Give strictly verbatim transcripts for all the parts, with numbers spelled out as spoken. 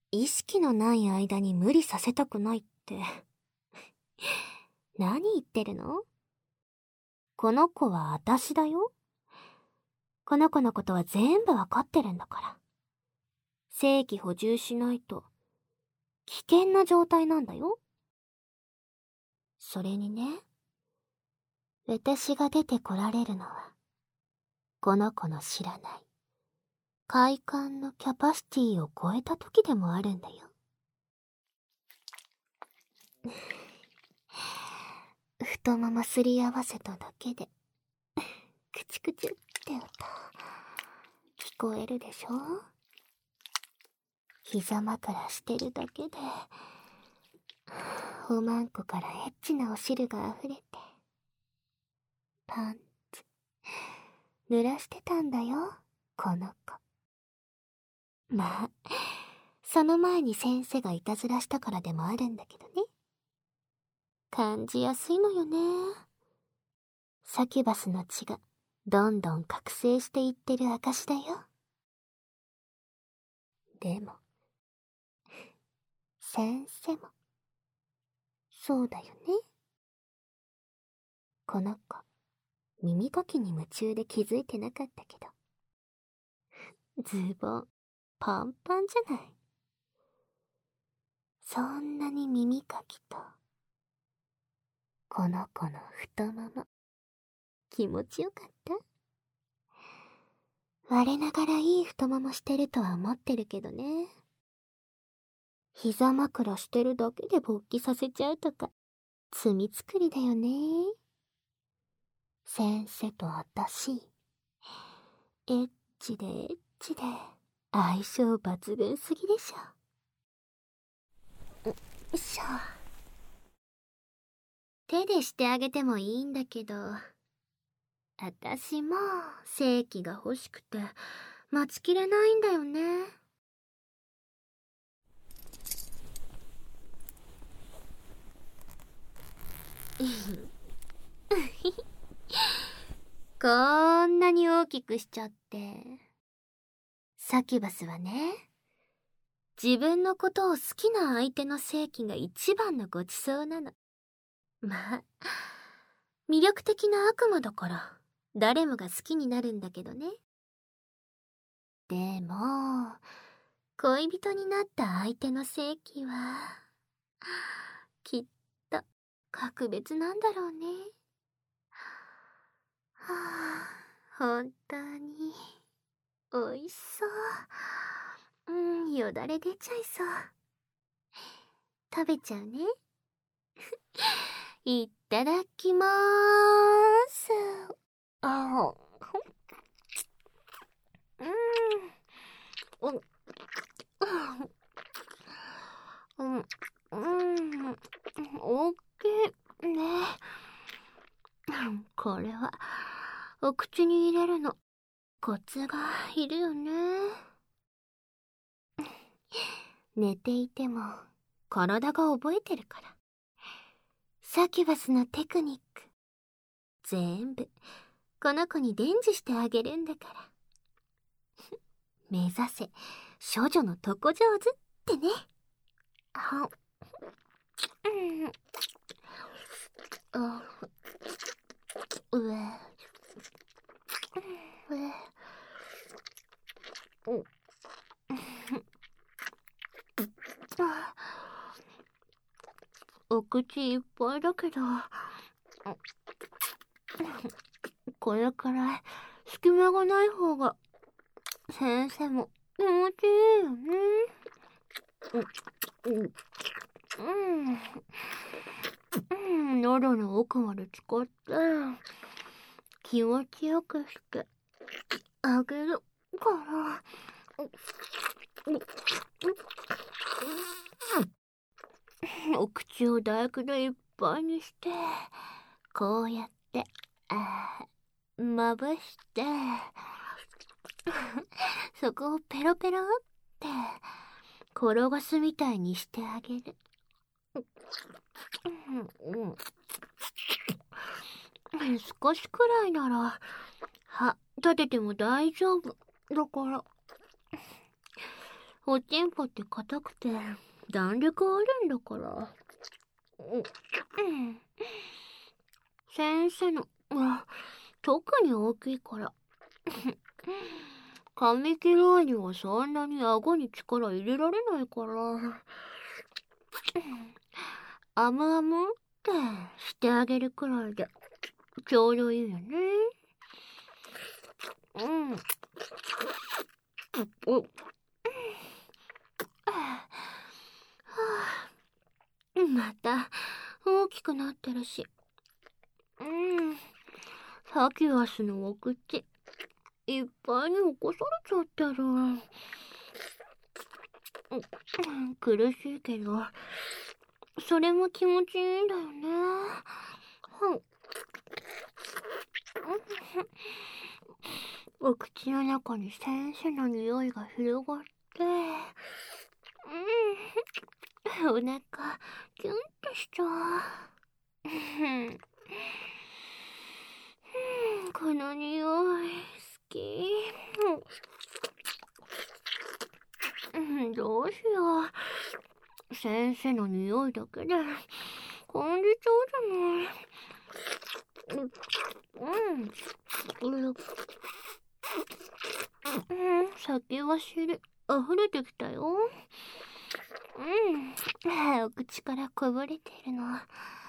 意識のない間に無理させたくないって。何言ってるの？この子は私だよ。この子のことは全部わかってるんだから。正規補充しないと危険な状態なんだよ。それにね、私が出てこられるのは、この子の知らない快感のキャパシティを超えた時でもあるんだよ。太ももすり合わせただけで、クチクチって音、聞こえるでしょ？膝枕してるだけで、おまんこからエッチなお汁が溢れて、パンツ、濡らしてたんだよ、この子。まあ、その前に先生がいたずらしたからでもあるんだけどね。感じやすいのよね。サキュバスの血がどんどん覚醒していってる証だよ。でも、先生も、そうだよね。この子、耳かきに夢中で気づいてなかったけど、ズボン、パンパンじゃない。そんなに耳かきと、この子の太もも、気持ちよかった？我ながらいい太ももしてるとは思ってるけどね。膝枕してるだけで勃起させちゃうとか、罪作りだよね。先生と私、エッチでエッチで相性抜群すぎでしょ。よいしょ。手でしてあげてもいいんだけど、私も正規が欲しくて待ちきれないんだよね。こんなに大きくしちゃって。サキュバスはね、自分のことを好きな相手の正規が一番のごちそうなの。まあ、魅力的な悪魔だから誰もが好きになるんだけどね。でも、恋人になった相手の正規は、きっと格別なんだろうね。はあ、本当に美味しそう。うん、よだれ出ちゃいそう。食べちゃうね。いっただきまーす。あ、うん、うん、うん、うん、おっきいね。これは、お口に入れるの、コツがいるよね。寝ていても、体が覚えてるから。サキュバスのテクニック、全部、この子に伝授してあげるんだから。目指せ、処女の床上手ってね。あ、うん、あ、うえ、うえ、う、あ、お口いっぱいだけど、これくらい隙間がない方が先生も気持ちいいよね。うん、うん、うん、喉の奥まで使って気持ちよくしてあげるから。お口を唾液でいっぱいにして、こうやって、あー、まぶして、そこをペロペロって転がすみたいにしてあげる。うん、うん、少しくらいなら歯立てても大丈夫だから。 おちんぽって硬くて弾力あるんだから。うん、先生のは特に大きいから。髪切るにはそんなに顎に力入れられないから。あむあむってしてあげるくらいでちょうどいいよね。うん。お、はあ、また大きくなってるし。うん。サキュアスのお口いっぱいに起こされちゃってる。苦しいけどそれも気持ちいいんだよね。お口の中に先生の匂いが広がって、うん、お腹キュンとしちゃう。この匂い好き。どうしよう。先生の匂いだけで感じちゃうじゃない。うん。うん。先走り溢れてきたよ。うん。お口からこぼれてるの。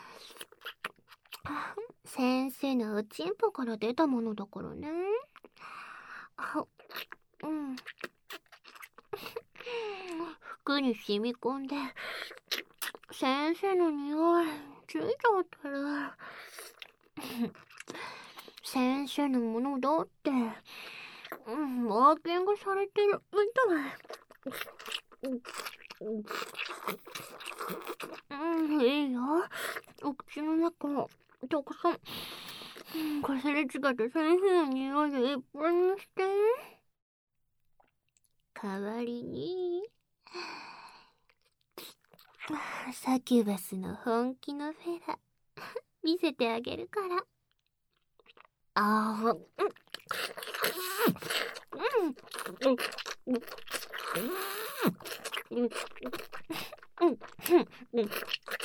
先生のおちんぽから出たものだからね。うん。服に染み込んで先生の匂いついちゃったら先生のものだって、うん、マーキングされてるみたい。うん、いいよ。お口の中たくさん、うん、こすれ違って先生の匂いでいっぱいにして。代わりにサキュバスの本気のフェラ見せてあげるから。ああ、うん、うん、うん、うん、うん、うん、うん、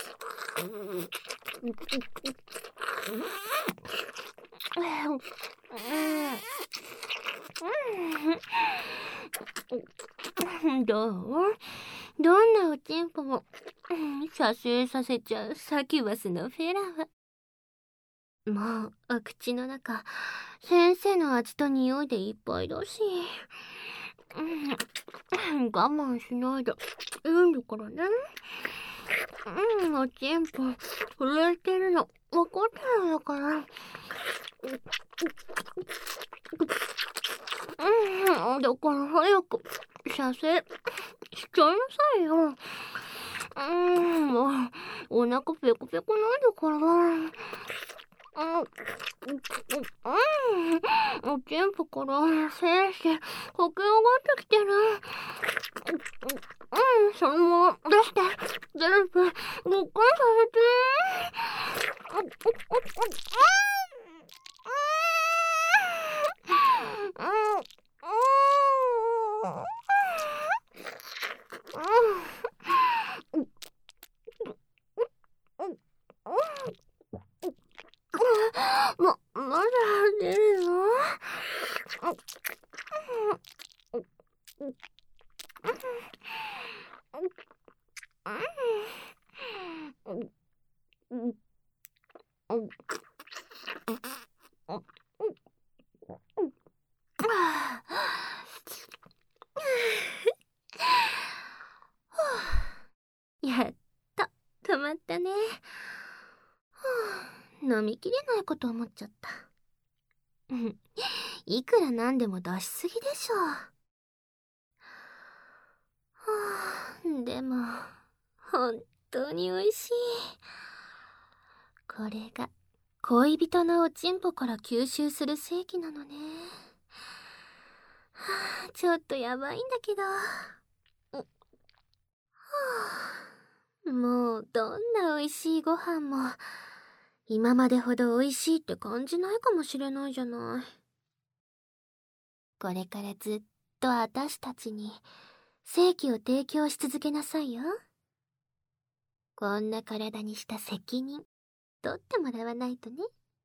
どう？どんなおちんぽも撮影させちゃうサキュバスのフェラは。もうお口の中先生の味と匂いでいっぱいだし、うん、我慢しないでいいんだからね。うん、おちんぽ震えてるの分かってるんだから。うん、だから早く射精しちゃいなさいよ。うん、もうお腹ペコペコなんだから。うん、うん、おちんぽから精子駆け上がってきてる。うん、そのまま出して全部ごっくんさせて。ま、まだ出るの？やっと止まったね。飲みきれないこと思っちゃった。いくらなんでも出しすぎでしょ。でも本当に美味しい。これが恋人のおちんぽから吸収する精液なのね。はあ、ちょっとやばいんだけど。はあ、もうどんな美味しいご飯も今までほど美味しいって感じないかもしれないじゃない。これからずっと私たちに正気を提供し続けなさいよ。こんな体にした責任、取ってもらわないとね。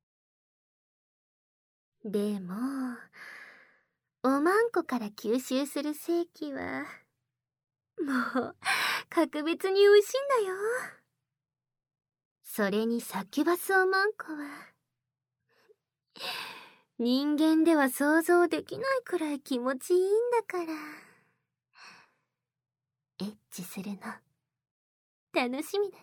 でも、おまんこから吸収する正気は、もう、格別に美味しいんだよ。それにサキュバスおまんこは、人間では想像できないくらい気持ちいいんだから。エッチするの、楽しみだね。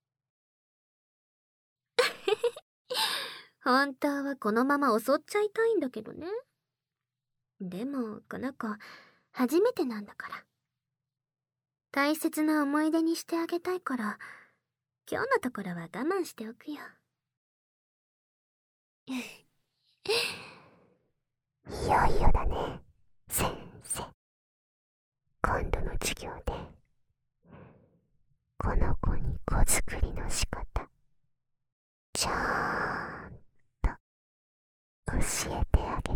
本当はこのまま襲っちゃいたいんだけどね。でも、この子、初めてなんだから。大切な思い出にしてあげたいから、今日のところは我慢しておくよ。いよいよだね、先生。今度の授業で、この子に子作りの仕方、ちゃーんと教えてあげ